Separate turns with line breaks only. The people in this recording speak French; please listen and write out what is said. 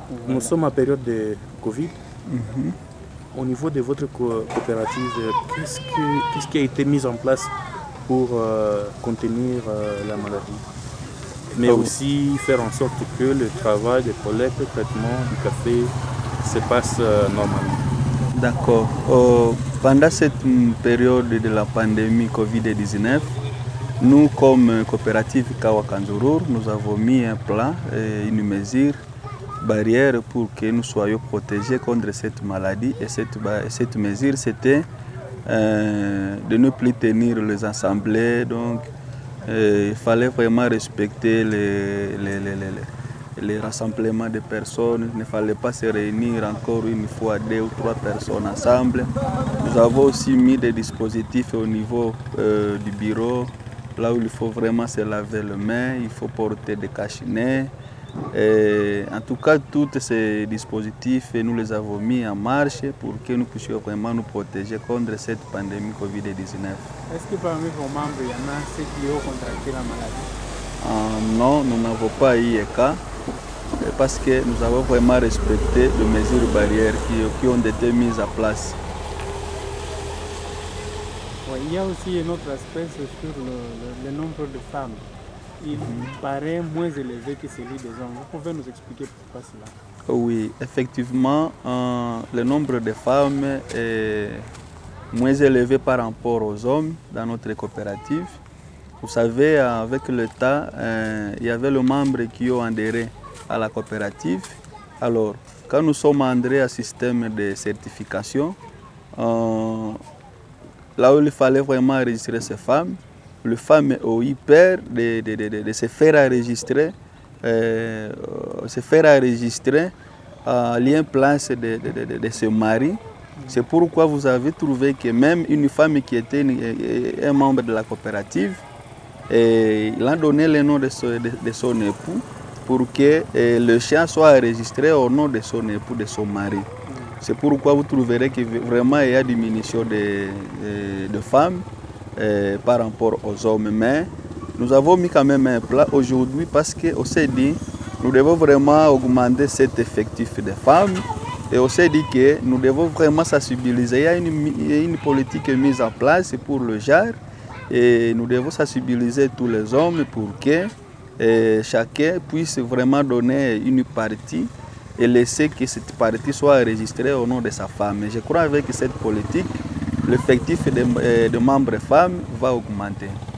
Voilà. Nous sommes en période de Covid. Au niveau de votre coopérative, qu'est-ce qui a été mis en place pour contenir la maladie, mais aussi faire en sorte que le travail de collecte, le traitement du café se passe normalement?
D'accord. Pendant cette période de la pandémie Covid-19, nous, comme coopérative Kawa Kanzurur, nous avons mis un plan et une mesure barrière pour que nous soyons protégés contre cette maladie. Et cette mesure, c'était de ne plus tenir les assemblées. Donc, il fallait vraiment respecter les rassemblements de personnes. Il ne fallait pas se réunir encore une fois 2 ou 3 personnes ensemble. Nous avons aussi mis des dispositifs au niveau du bureau, là où il faut vraiment se laver les mains, il faut porter des cache-nez. En tout cas, tous ces dispositifs, nous les avons mis en marche pour que nous puissions vraiment nous protéger contre cette pandémie Covid-19.
Est-ce que parmi vos membres, il y en a ceux qui ont contracté la maladie?
Non, nous n'avons pas eu de cas parce que nous avons vraiment respecté les mesures barrières qui ont été mises en place.
Oui, il y a aussi un autre aspect sur le nombre de femmes. Il paraît moins élevé que celui des hommes. Vous pouvez nous expliquer pourquoi cela?
Oui, effectivement, le nombre de femmes est moins élevé par rapport aux hommes dans notre coopérative. Vous savez, avec le temps, il y avait les membres qui ont adhéré à la coopérative. Alors, quand nous sommes adhérés à un système de certification, là où il fallait vraiment enregistrer ces femmes, les femmes ont eu peur de se faire enregistrer, à l'implace de ce mari. C'est pourquoi vous avez trouvé que même une femme qui était un membre de la coopérative, il a donné le nom de son époux pour que le chien soit enregistré au nom de son époux, de son mari. C'est pourquoi vous trouverez que vraiment il y a une diminution de femmes par rapport aux hommes. Mais nous avons mis quand même un plan aujourd'hui parce qu'on s'est dit nous devons vraiment augmenter cet effectif de femmes. Et on s'est dit que nous devons vraiment sensibiliser. Il y a une politique mise en place pour le genre. Et nous devons sensibiliser tous les hommes pour que chacun puisse vraiment donner une partie et laisser que cette partie soit enregistrée au nom de sa femme. Et je crois qu'avec cette politique, l'effectif de membres femmes va augmenter.